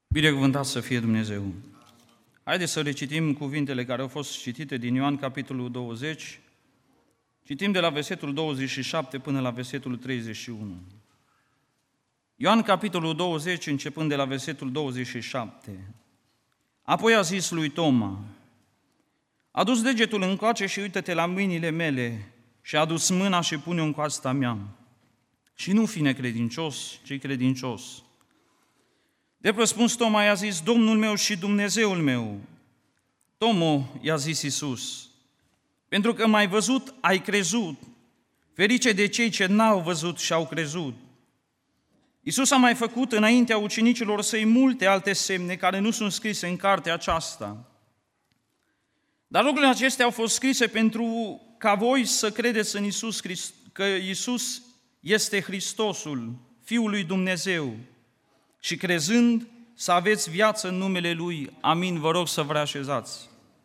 Binecuvântat să fie Dumnezeu! Haideți să recitim cuvintele care au fost citite din Ioan, capitolul 20. Citim de la versetul 27 până la versetul 31. Ioan, capitolul 20, începând de la versetul 27. Apoi a zis lui Toma: adu-ți degetul încoace și uită-te la mâinile mele și adu-ți mâna și pune-o în coasta mea. Și nu fi necredincios, ci credincios. De răspuns Toma i-a zis: Domnul meu și Dumnezeul meu. Tomo, i-a zis Iisus: pentru că m-ai văzut, ai crezut. Ferice de cei ce n-au văzut și au crezut. Iisus a mai făcut înaintea ucenicilor săi multe alte semne care nu sunt scrise în cartea aceasta. Dar lucrurile acestea au fost scrise pentru ca voi să credeți în Iisus, că Iisus este Hristosul, Fiul lui Dumnezeu, și crezând să aveți viață în numele Lui. Amin. Vă rog să vă reașezați.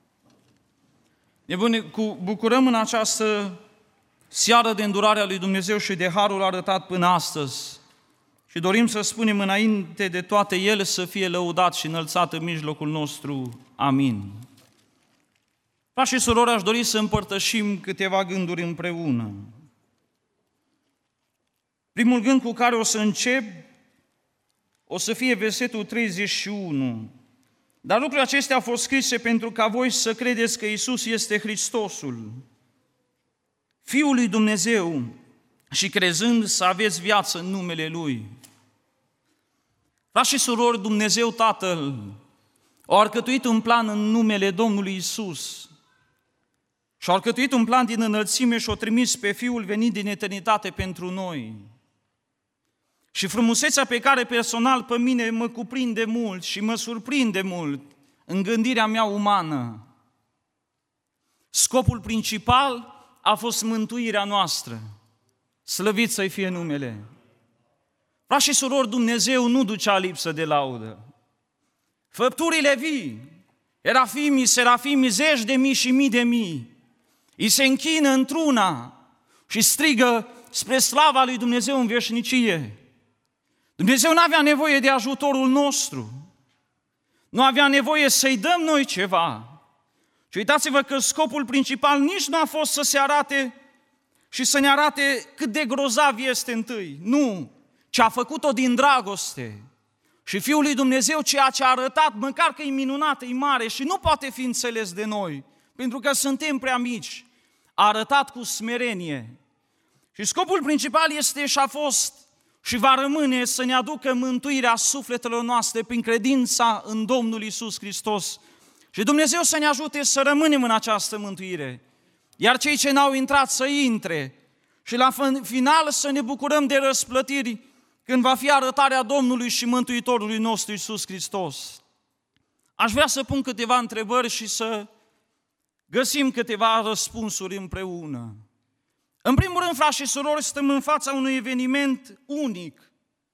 Ne bucurăm în această seară de îndurarea lui Dumnezeu și de harul arătat până astăzi. Și dorim să spunem înainte de toate El să fie lăudat și înălțat în mijlocul nostru. Amin. Frați și surori, aș dori să împărtășim câteva gânduri împreună. Primul gând cu care o să încep o să fie versetul 31. Dar lucrurile acestea au fost scrise pentru ca voi să credeți că Iisus este Hristosul, Fiul lui Dumnezeu, și crezând să aveți viață în numele Lui. Frați și surori, Dumnezeu Tatăl a alcătuit un plan în numele Domnului Iisus și a alcătuit un plan din înălțime și a trimis pe Fiul venit din eternitate pentru noi. Și frumusețea pe care personal pe mine mă cuprinde mult și mă surprinde mult în gândirea mea umană. Scopul principal a fost mântuirea noastră. Slăvit să-i fie numele. Frați și surori, Dumnezeu nu ducea lipsă de laudă. Făpturile vii, erafimii, serafimii, zeci de mii și mii de mii, îi se închină într-una și strigă spre slava lui Dumnezeu în veșnicie. Dumnezeu nu avea nevoie de ajutorul nostru, nu avea nevoie să-i dăm noi ceva. Și uitați-vă că scopul principal nici nu a fost să se arate și să ne arate cât de grozav este întâi. Nu, ci a făcut-o din dragoste. Și Fiul lui Dumnezeu, ceea ce a arătat, măcar că e minunat, e mare și nu poate fi înțeles de noi, pentru că suntem prea mici, a arătat cu smerenie. Și scopul principal este și a fost și va rămâne să ne aducă mântuirea sufletelor noastre prin credința în Domnul Iisus Hristos. Și Dumnezeu să ne ajute să rămânem în această mântuire. Iar cei ce n-au intrat să intre și la final să ne bucurăm de răsplătiri când va fi arătarea Domnului și Mântuitorului nostru Iisus Hristos. Aș vrea să pun câteva întrebări și să găsim câteva răspunsuri împreună. În primul rând, frați și surori, stăm în fața unui eveniment unic,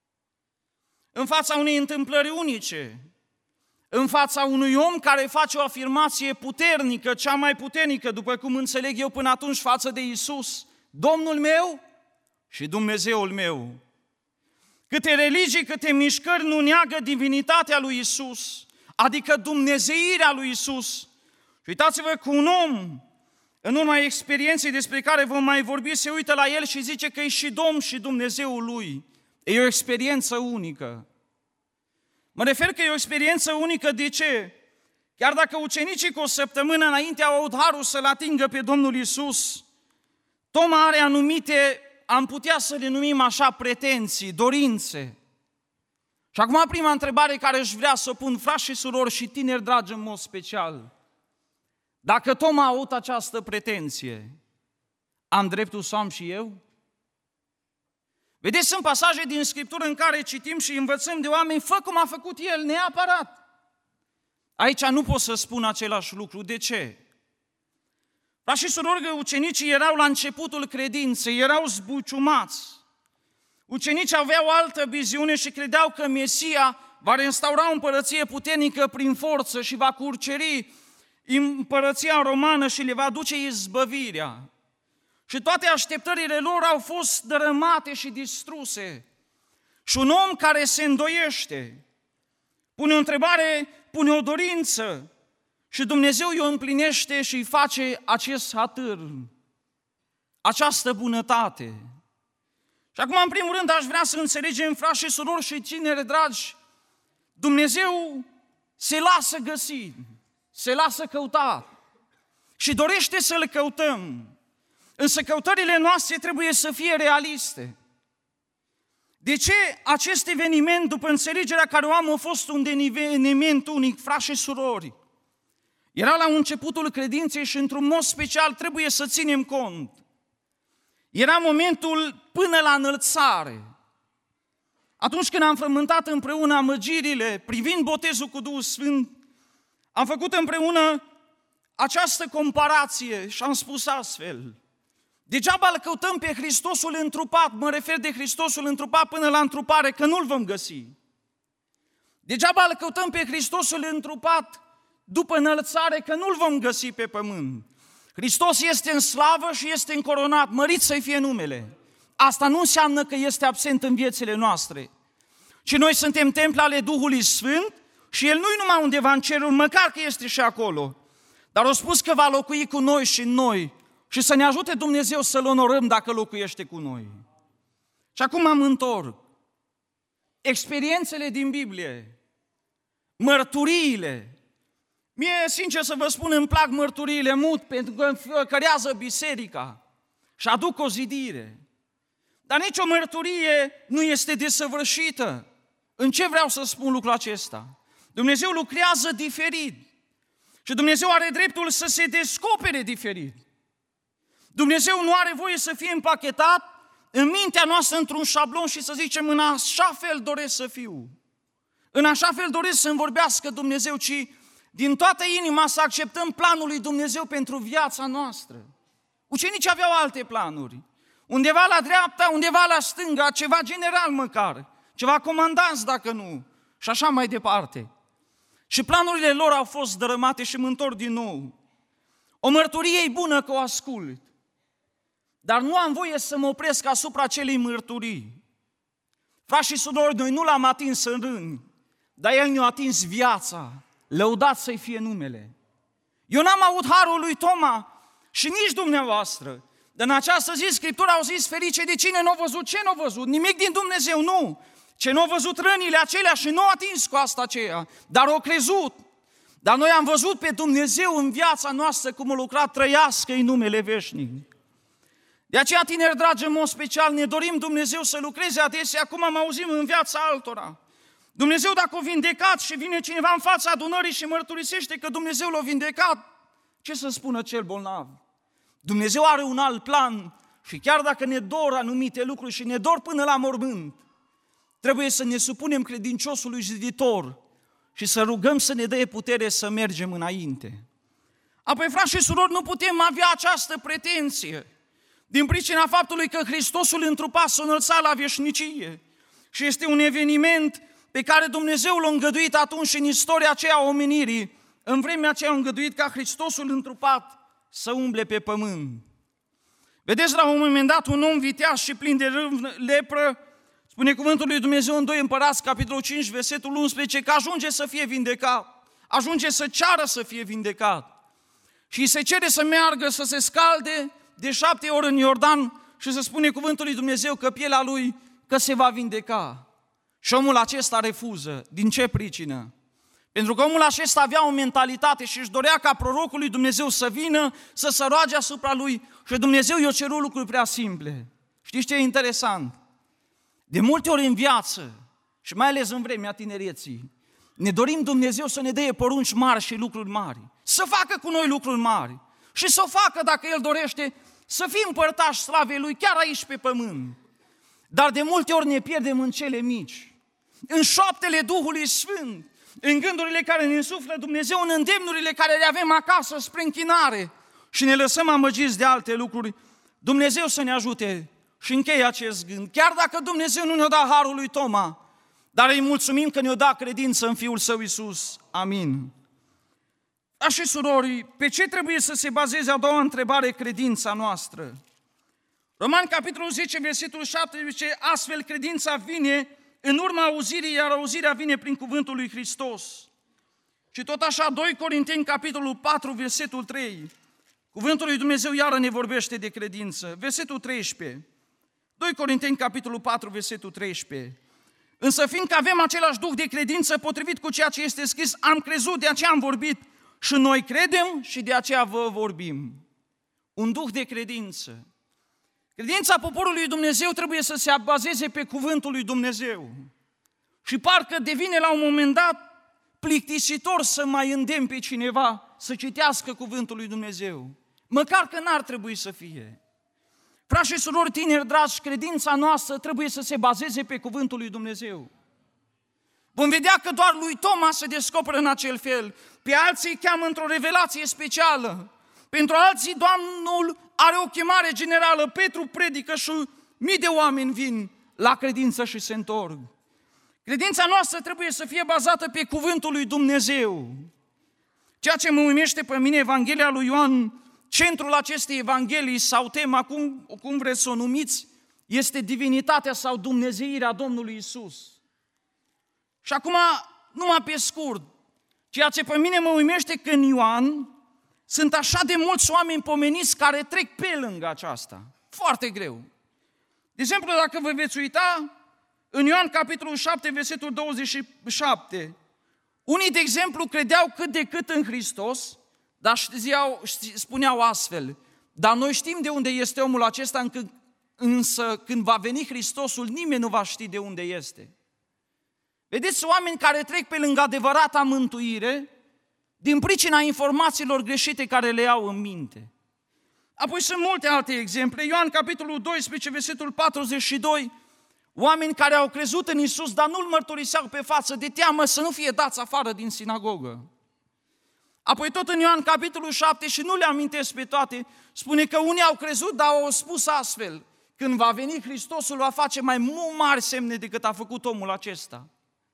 în fața unei întâmplări unice, în fața unui om care face o afirmație puternică, cea mai puternică, după cum înțeleg eu până atunci, față de Iisus: Domnul meu și Dumnezeul meu. Câte religii, câte mișcări nu neagă divinitatea lui Iisus, adică dumnezeirea lui Iisus. Și uitați-vă că un om, în urma experienței despre care vom mai vorbi, se uită la el și zice că e și Domn și Dumnezeul lui. E o experiență unică. Mă refer că e o experiență unică, de ce? Chiar dacă ucenicii cu o săptămână înainte au avut harul să-L atingă pe Domnul Iisus, Toma are anumite, am putea să le numim așa, pretenții, dorințe. Și acum prima întrebare care își vrea să o pun, frați și surori și tineri dragi în mod special: dacă Toma a avut această pretenție, am dreptul să am și eu? Vedeți, sunt pasaje din Scriptură în care citim și învățăm de oameni: fă cum a făcut el, neapărat. Aici nu pot să spun același lucru. De ce? Frați și surori, că ucenicii erau la începutul credinței, erau zbuciumați. Ucenicii aveau o altă viziune și credeau că Mesia va restaura o împărăție puternică prin forță și va curceri împărăția romană și le va duce izbăvirea. Și toate așteptările lor au fost dărâmate și distruse. Și un om care se îndoiește, pune o întrebare, pune o dorință și Dumnezeu o împlinește și îi face acest hatâr, această bunătate. Și acum, în primul rând, aș vrea să înțelegem, frați și surori și tineri dragi, Dumnezeu se lasă găsit, se lasă căutat și dorește să-L căutăm. Însă căutările noastre trebuie să fie realiste. De ce acest eveniment, după înțelegerea care o am, a fost un eveniment unic, frați și surori? Era la începutul credinței și într-un mod special trebuie să ținem cont. Era momentul până la înălțare. Atunci când am frământat împreună amăgirile, privind botezul cu Duhul Sfânt, am făcut împreună această comparație și am spus astfel: degeaba îl căutăm pe Hristosul întrupat, mă refer de Hristosul întrupat până la întrupare, că nu-L vom găsi. Degeaba îl căutăm pe Hristosul întrupat după înălțare, că nu-L vom găsi pe pământ. Hristos este în slavă și este încoronat, mărit să-i fie numele. Asta nu înseamnă că este absent în viețile noastre, ci noi suntem temple ale Duhului Sfânt și El nu-i numai undeva în cerul, măcar că este și acolo, dar a spus că va locui cu noi și în noi și să ne ajute Dumnezeu să-L onorăm dacă locuiește cu noi. Și acum mă întorc. Experiențele din Biblie, mărturiile. Mie, sincer să vă spun, îmi plac mărturiile mult, pentru că cărează biserica și aduc o zidire. Dar nicio mărturie nu este desăvârșită. În ce vreau să spun lucrul acesta? Dumnezeu lucrează diferit și Dumnezeu are dreptul să se descopere diferit. Dumnezeu nu are voie să fie împachetat în mintea noastră într-un șablon și să zicem în așa fel doresc să fiu. În așa fel doresc să-mi vorbească Dumnezeu, ci din toată inima să acceptăm planul lui Dumnezeu pentru viața noastră. Ucenicii aveau alte planuri. Undeva la dreapta, undeva la stânga, ceva general măcar, ceva comandanți dacă nu, și așa mai departe. Și planurile lor au fost dărâmate și mă întorc din nou. O mărturie e bună că o ascult, dar nu am voie să mă opresc asupra acelei mărturii. Frați și surori, noi nu l-am atins în rând, dar El ne-a atins viața, lăudat să-i fie numele. Eu n-am avut harul lui Toma și nici dumneavoastră, dar în această zi Scriptura au zis: ferice de cine n-a văzut, ce n-a văzut, nimic din Dumnezeu, nu. Ce n-a văzut rănile acelea și n-a atins cu asta aceea, dar au crezut. Dar noi am văzut pe Dumnezeu în viața noastră cum a lucrat, trăiască-i numele veșnic. De aceea, tineri dragi, în mod special, ne dorim Dumnezeu să lucreze adesea, cum am auzit în viața altora. Dumnezeu dacă o vindecat și vine cineva în fața adunării și mărturisește că Dumnezeu l-a vindecat, ce să spună cel bolnav? Dumnezeu are un alt plan și chiar dacă ne dor anumite lucruri și ne dor până la mormânt, trebuie să ne supunem credinciosului ziditor și să rugăm să ne dea putere să mergem înainte. Apoi, frați și surori, nu putem avea această pretenție din pricina faptului că Hristosul întrupat s-a înălțat la veșnicie și este un eveniment pe care Dumnezeu l-a îngăduit atunci în istoria aceea a omenirii. În vremea aceea a îngăduit ca Hristosul întrupat să umble pe pământ. Vedeți, la un moment dat, un om viteaz și plin de lepră, spune cuvântul lui Dumnezeu în 2 Împărați, capitolul 5, versetul 11, că ajunge să fie vindecat, ajunge să ceară să fie vindecat. Și îi se cere să meargă, să se scalde de 7 ori în Iordan și să spune cuvântul lui Dumnezeu că pielea lui că se va vindeca. Și omul acesta refuză. Din ce pricină? Pentru că omul acesta avea o mentalitate și își dorea ca prorocul lui Dumnezeu să vină, să se roage asupra lui și Dumnezeu i-a cerut lucruri prea simple. Știți ce e interesant? De multe ori în viață, și mai ales în vremea tinereții, ne dorim Dumnezeu să ne dea porunci mari și lucruri mari. Să facă cu noi lucruri mari. Și să o facă, dacă El dorește, să fim părtași slavei Lui chiar aici pe pământ. Dar de multe ori ne pierdem în cele mici, în șoaptele Duhului Sfânt, în gândurile care ne însuflă Dumnezeu, în îndemnurile care le avem acasă spre închinare și ne lăsăm amăgiți de alte lucruri. Dumnezeu să ne ajute și încheie acest gând. Chiar dacă Dumnezeu nu ne-a dat harul lui Toma, dar îi mulțumim că ne-a dat credință în Fiul Său Iisus. Amin. Așa și surori, pe ce trebuie să se bazeze a doua întrebare credința noastră? Romani, capitolul 10, versetul 7, zice: astfel credința vine în urma auzirii, iar auzirea vine prin cuvântul lui Hristos. Și tot așa, 2 Corinteni, capitolul 4, versetul 3, cuvântul lui Dumnezeu iară ne vorbește de credință. Versetul 13, 2 Corinteni, capitolul 4, versetul 13. Însă fiindcă avem același duh de credință, potrivit cu ceea ce este scris, am crezut, de aceea am vorbit și noi credem și de aceea vă vorbim. Un duh de credință. Credința poporului lui Dumnezeu trebuie să se bazeze pe cuvântul lui Dumnezeu. Și parcă devine la un moment dat plictisitor să mai îndemn pe cineva să citească cuvântul lui Dumnezeu. Măcar că n-ar trebui să fie. Frați și surori tineri dragi, credința noastră trebuie să se bazeze pe cuvântul lui Dumnezeu. Vom vedea că doar lui Toma se descoperă în acel fel. Pe alții îi cheamă într-o revelație specială. Pentru alții Domnul are o chemare generală. Petru predică și mii de oameni vin la credință și se întorc. Credința noastră trebuie să fie bazată pe cuvântul lui Dumnezeu. Ceea ce mă uimește pe mine, Evanghelia lui Ioan, centrul acestei evanghelii sau tema, cum vreți să o numiți, este divinitatea sau dumnezeirea Domnului Isus. Și acum, numai pe scurt, ceea ce pe mine mă uimește că în Ioan sunt așa de mulți oameni pomeniți care trec pe lângă aceasta. Foarte greu. De exemplu, dacă vă veți uita, în Ioan capitolul 7, versetul 27, unii, de exemplu, credeau cât de cât în Hristos, dar spuneau astfel, dar noi știm de unde este omul acesta, însă când va veni Hristosul, nimeni nu va ști de unde este. Vedeți, oameni care trec pe lângă adevărata mântuire din pricina informațiilor greșite care le au în minte. Apoi sunt multe alte exemple. Ioan, capitolul 12, versetul 42, oameni care au crezut în Isus, dar nu-L mărturiseau pe față de teamă să nu fie dați afară din sinagogă. Apoi tot în Ioan, capitolul 7, și nu le amintesc pe toate, spune că unii au crezut, dar au spus astfel, când va veni Hristosul, va face mai mari semne decât a făcut omul acesta.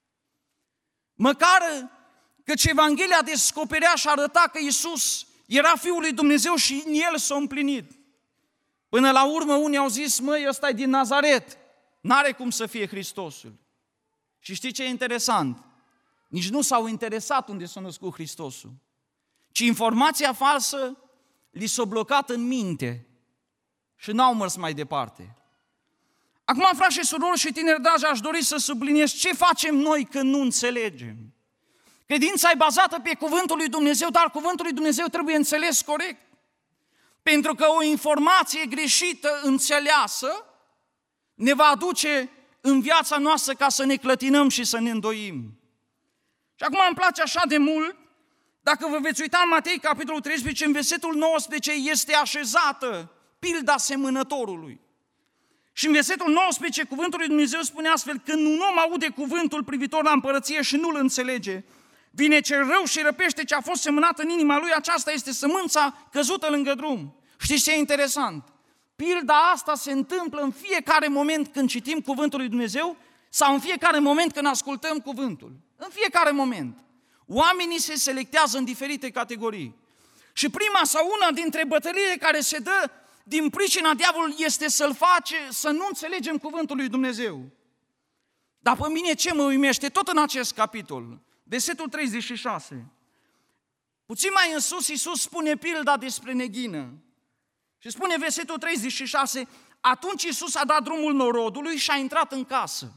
Măcar căci Evanghelia descoperea și arăta că Iisus era Fiul lui Dumnezeu și în El s-a împlinit. Până la urmă unii au zis, măi, ăsta e din Nazaret, n-are cum să fie Hristosul. Și știi ce e interesant? Nici nu s-au interesat unde s-a născut Hristosul, ci informația falsă li s-a blocat în minte și n-au mers mai departe. Acum, frați și surori și tineri dragi, aș dori să subliniez ce facem noi când nu înțelegem. Credința e bazată pe cuvântul lui Dumnezeu, dar cuvântul lui Dumnezeu trebuie înțeles corect. Pentru că o informație greșită înțeleasă ne va aduce în viața noastră ca să ne clătinăm și să ne îndoim. Și acum îmi place așa de mult, dacă vă veți uita în Matei, capitolul 13, în versetul 19, este așezată pilda semănătorului. Și în versetul 19, cuvântul lui Dumnezeu spune astfel, când un om aude cuvântul privitor la împărăție și nu-l înțelege, vine cel rău și răpește ce a fost semănat în inima lui, aceasta este sămânța căzută lângă drum. Știți ce e interesant? Pilda asta se întâmplă în fiecare moment când citim cuvântul lui Dumnezeu sau în fiecare moment când ascultăm cuvântul. În fiecare moment. Oamenii se selectează în diferite categorii. Și prima sau una dintre bătăliile care se dă din pricina diavolului este să-l face să nu înțelegem cuvântul lui Dumnezeu. Dar pe mine ce mă uimește? Tot în acest capitol, versetul 36. Puțin mai în sus, Iisus spune pilda despre neghină. Și spune versetul 36, atunci Iisus a dat drumul norodului și a intrat în casă.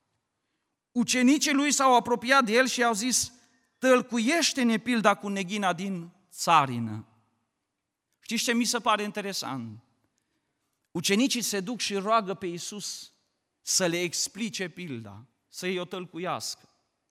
Ucenicii lui s-au apropiat de el și au zis, tălcuiește-ne pilda cu neghina din țarină. Știți ce mi se pare interesant? Ucenicii se duc și roagă pe Iisus să le explice pilda, să-i o tălcuiască.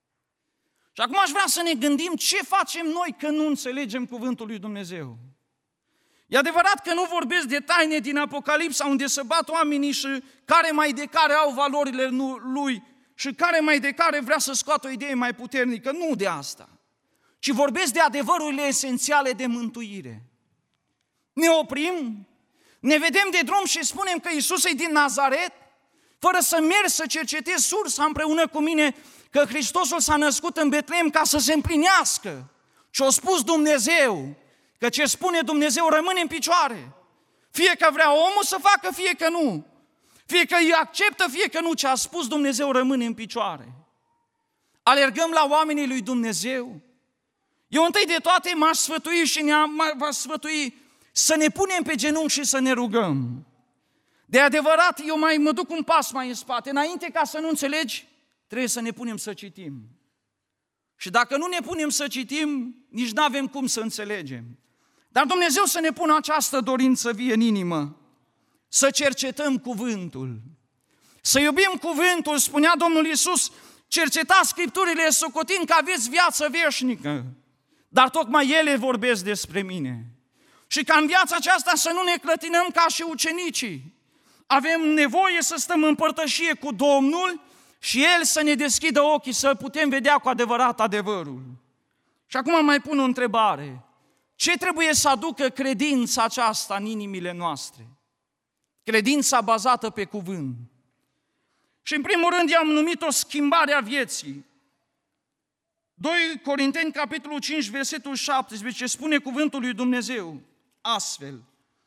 Și acum aș vrea să ne gândim ce facem noi când nu înțelegem cuvântul lui Dumnezeu. E adevărat că nu vorbesc de taine din Apocalipsa unde se bat oamenii și care mai de care au valorile lui și care mai de care vrea să scoată o idee mai puternică. Nu de asta, ci vorbesc de adevărurile esențiale de mântuire. Ne oprim, ne vedem de drum și spunem că Iisus e din Nazaret, fără să merg să cercetez sursa împreună cu mine că Hristosul s-a născut în Betlehem ca să se împlinească. Și-a spus Dumnezeu, că ce spune Dumnezeu rămâne în picioare. Fie că vrea omul să facă, fie că nu. Fie că îi acceptă, fie că nu, ce a spus Dumnezeu rămâne în picioare. Alergăm la oamenii lui Dumnezeu. Eu întâi de toate m-aș sfătui și v-aș sfătui să ne punem pe genunchi și să ne rugăm. De adevărat, eu mai mă duc un pas mai în spate. Înainte ca să nu înțelegi, trebuie să ne punem să citim. Și dacă nu ne punem să citim, nici nu avem cum să înțelegem. Dar Dumnezeu să ne pună această dorință vie în inimă, să cercetăm cuvântul, să iubim cuvântul. Spunea Domnul Iisus, cercetați Scripturile socotind că aveți viață veșnică, dar tocmai ele vorbesc despre mine. Și ca în viața aceasta să nu ne clătinăm ca și ucenicii. Avem nevoie să stăm în părtășie cu Domnul și El să ne deschidă ochii, să putem vedea cu adevărat adevărul. Și acum mai pun o întrebare. Ce trebuie să aducă credința aceasta în inimile noastre? Credința bazată pe cuvânt. Și în primul rând i-am numit o schimbare a vieții. 2 Corinteni, capitolul 5, versetul 17, spune cuvântul lui Dumnezeu astfel.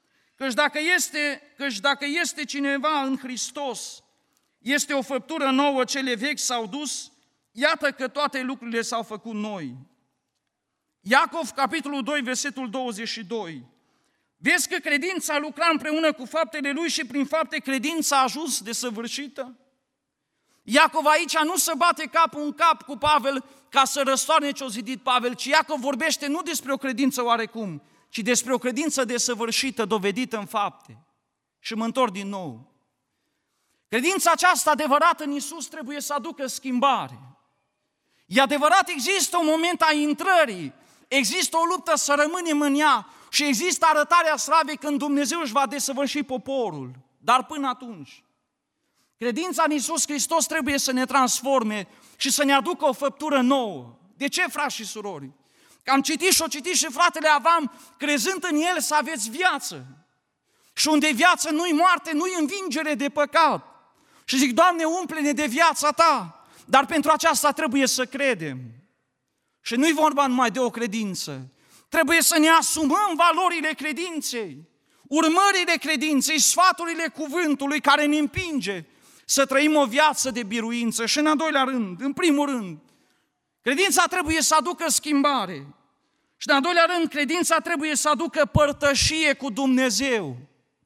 Căci dacă este cineva în Hristos, este o făptură nouă, cele vechi s-au dus, iată că toate lucrurile s-au făcut noi. Iacov, capitolul 2, versetul 22. Vezi că credința lucra împreună cu faptele lui și prin fapte credința a ajuns desăvârșită? Iacov aici nu se bate capul în cap cu Pavel ca să răstoarne ce-o zidit Pavel, ci Iacov vorbește nu despre o credință oarecum, ci despre o credință desăvârșită, dovedită în fapte. Și mă întorc din nou. Credința aceasta adevărată în Iisus trebuie să aducă schimbare. E adevărat, există un moment a intrării, există o luptă să rămânem în ea și există arătarea slavei când Dumnezeu își va desăvârși poporul. Dar până atunci, credința în Iisus Hristos trebuie să ne transforme și să ne aducă o făptură nouă. De ce, frați și surori? Că am citit și fratele Avam, crezând în El să aveți viață. Și unde viață nu-i moarte, nu-i învingere de păcat. Și zic, Doamne, umple-ne de viața Ta. Dar pentru aceasta trebuie să credem. Și nu-i vorba numai de o credință. Trebuie să ne asumăm valorile credinței, urmările credinței, sfaturile cuvântului care ne împinge să trăim o viață de biruință. Și în al doilea rând, în primul rând, credința trebuie să aducă schimbare. Și în al doilea rând, credința trebuie să aducă părtășie cu Dumnezeu.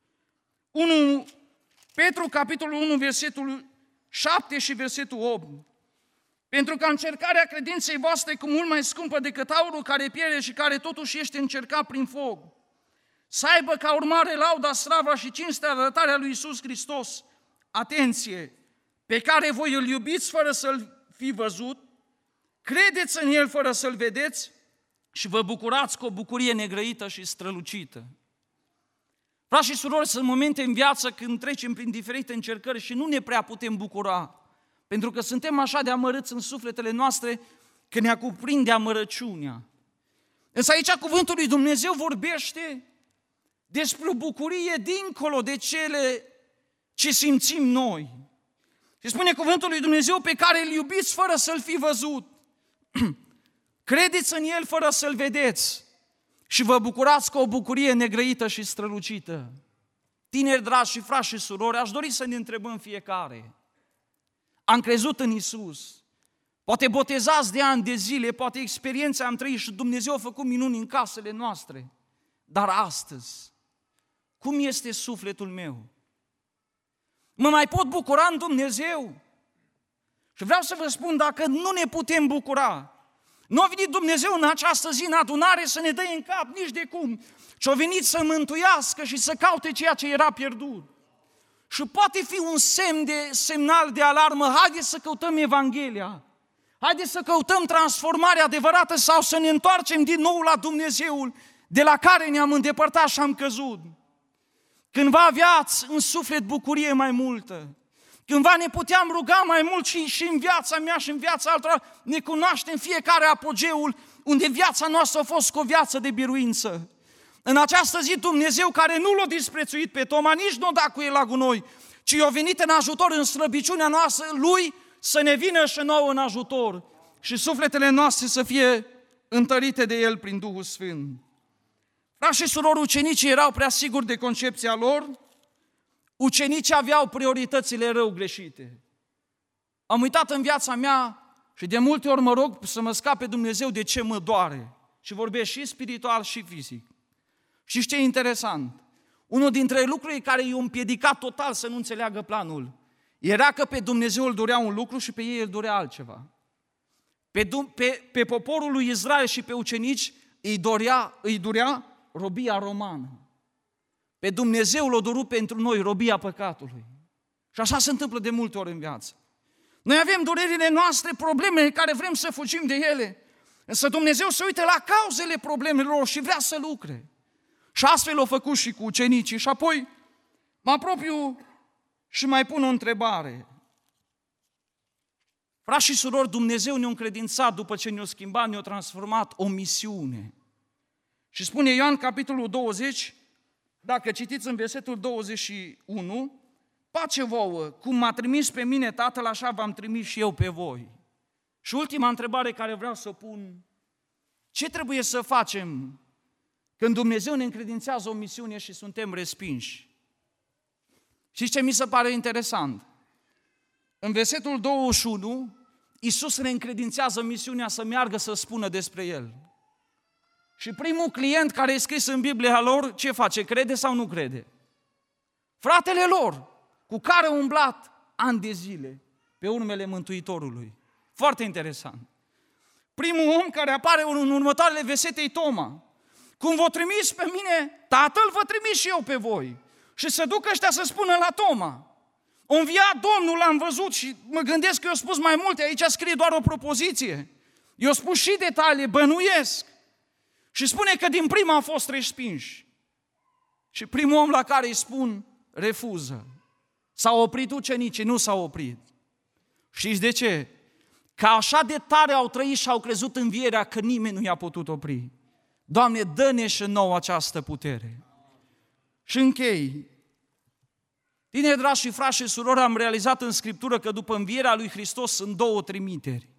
1 Petru, capitolul 1, versetul 7 și versetul 8. Pentru că încercarea credinței voastre cu mult mai scumpă decât aurul care pierde și care totuși este încercat prin foc, să aibă ca urmare lauda, slava și cinstea, arătarea lui Iisus Hristos, atenție, pe care voi îl iubiți fără să-l fi văzut, credeți în El fără să-l vedeți și vă bucurați cu o bucurie negrăită și strălucită. Frați și surori, sunt momente în viață când trecem prin diferite încercări și nu ne prea putem bucura, pentru că suntem așa de amărâți în sufletele noastre că ne cuprinde amărăciunea. Însă aici cuvântul lui Dumnezeu vorbește despre o bucurie dincolo de cele ce simțim noi. Și spune cuvântul lui Dumnezeu pe care îl iubiți fără să-l fi văzut. Credeți în El fără să-l vedeți și vă bucurați cu o bucurie negrăită și strălucită. Tineri dragi și frați și surori, aș dori să ne întrebăm fiecare. Am crezut în Iisus, poate botezați de ani, de zile, poate experiențe am trăit și Dumnezeu a făcut minuni în casele noastre. Dar astăzi, cum este sufletul meu? Mă mai pot bucura în Dumnezeu? Și vreau să vă spun, dacă nu ne putem bucura, nu a venit Dumnezeu în această zi în adunare să ne dă în cap nici de cum, ci a venit să mântuiască și să caute ceea ce era pierdut. Și poate fi un semnal de alarmă, haideți să căutăm Evanghelia, haideți să căutăm transformarea adevărată sau să ne întoarcem din nou la Dumnezeul de la care ne-am îndepărtat și am căzut. Cândva aveați în suflet bucurie mai multă, cândva ne puteam ruga mai mult și în viața mea și în viața altora ne cunoaștem fiecare apogeul unde viața noastră a fost cu o viață de biruință. În această zi Dumnezeu care nu l-a disprețuit pe Toma, nici nu a dat cu el la gunoi, ci i-a venit în ajutor în slăbiciunea noastră Lui să ne vină și nouă în ajutor și sufletele noastre să fie întărite de El prin Duhul Sfânt. Frați și surori, ucenicii erau prea siguri de concepția lor, ucenicii aveau prioritățile rău greșite. Am uitat în viața mea și de multe ori mă rog să mă scape Dumnezeu de ce mă doare. Și vorbesc și spiritual și fizic. Și ce e interesant? Unul dintre lucrurile care i-a împiedicat total să nu înțeleagă planul era că pe Dumnezeu îl dorea un lucru și pe ei îl dorea altceva. Pe poporul lui Israel și pe ucenici îi durea robia romană. Pe Dumnezeu l-a dorut pentru noi robia păcatului. Și așa se întâmplă de multe ori în viață. Noi avem durerile noastre, problemele care vrem să fugim de ele, însă Dumnezeu se uită la cauzele problemelor și vrea să lucre. Și astfel l-a făcut și cu ucenicii. Și apoi mă apropiu și mai pun o întrebare. Frați și surori, Dumnezeu ne-a încredințat, după ce ne-a schimbat, ne-a transformat, o misiune. Și spune Ioan, capitolul 20, dacă citiți în versetul 21, pace vouă, cum m-a trimis pe mine Tatăl, așa v-am trimis și eu pe voi. Și ultima întrebare care vreau să o pun, ce trebuie să facem când Dumnezeu ne încredințează o misiune și suntem respinși? Și ce mi se pare interesant? În versetul 21, Iisus ne încredințează misiunea să meargă să spună despre El. Și primul client care e scris în Biblia lor, ce face? Crede sau nu crede? Fratele lor, cu care au umblat ani de zile pe urmele Mântuitorului. Foarte interesant. Primul om care apare în următoarele versete e Toma. Cum v-o trimis pe mine Tatăl, vă trimis și eu pe voi. Și să duc ăștia să spună la Toma. O înviat Domnul, l-am văzut și mă gândesc că i-a spus mai multe, aici scrie doar o propoziție. I-a spus și detalii, bănuiesc. Și spune că din prima au fost respinși. Și primul om la care îi spun, refuză. S-au oprit ucenicii, nu s-au oprit. Știți de ce? Că așa de tare au trăit și au crezut în învierea că nimeni nu i-a putut opri. Doamne, dă-ne și nouă această putere. Și închei. Tineri dragi și frați și surori, am realizat în Scriptură că după învierea lui Hristos sunt două trimiteri.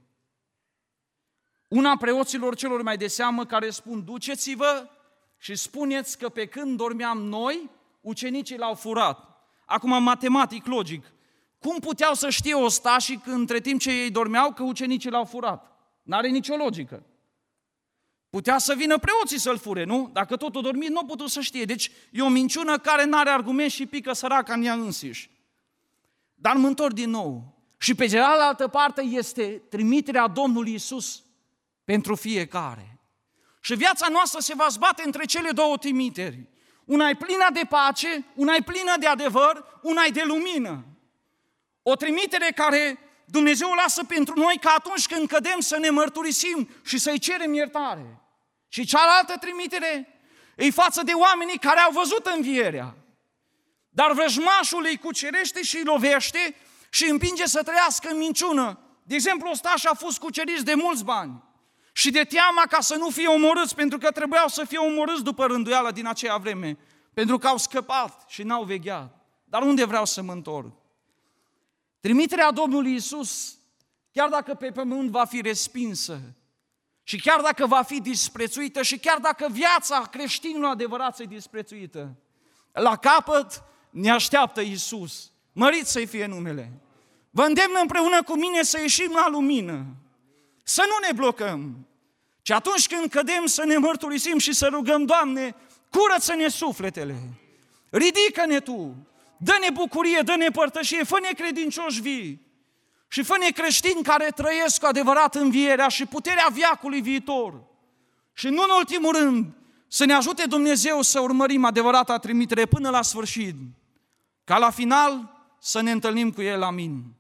Una preoților celor mai de seamă care spun, duceți-vă și spuneți că pe când dormeam noi, ucenicii l-au furat. Acum, matematic, logic, cum puteau să știe ostașii că între timp ce ei dormeau că ucenicii l-au furat? N-are nicio logică. Putea să vină preoții să-l fure, nu? Dacă totul dormit, nu a putut să știe. Deci e o minciună care n-are argument și pică săraca în ea însiși. Dar mă întorc din nou. Și pe cealaltă parte este trimiterea Domnului Iisus pentru fiecare. Și viața noastră se va zbate între cele două trimiteri. Una e plină de pace, una e plină de adevăr, una e de lumină. O trimitere care Dumnezeu o lasă pentru noi ca atunci când cădem să ne mărturisim și să-i cerem iertare. Și cealaltă trimitere e față de oamenii care au văzut învierea. Dar vrăjmașul îi cucerește și îi lovește și îi împinge să trăiască în minciună. De exemplu, ostașii au fost cuceriți de mulți bani și de teama ca să nu fie omorâți, pentru că trebuiau să fie omorâți după rânduială din aceea vreme, pentru că au scăpat și n-au vegheat. Dar unde vreau să mă întorc? Trimiterea Domnului Iisus, chiar dacă pe pământ va fi respinsă și chiar dacă va fi disprețuită și chiar dacă viața creștinului adevărat e disprețuită, la capăt ne așteaptă Iisus. Mărit să-i fie numele. Vă îndemn împreună cu mine să ieșim la lumină, să nu ne blocăm, ci atunci când cădem să ne mărturisim și să rugăm, Doamne, curăță-ne sufletele, ridică-ne Tu, dă-ne bucurie, dă-ne părtășie, fă-ne credincioși vii și fă-ne creștini care trăiesc cu adevărat învierea și puterea veacului viitor. Și nu în ultimul rând, să ne ajute Dumnezeu să urmărim adevărata trimitere până la sfârșit, ca la final să ne întâlnim cu El. Amin.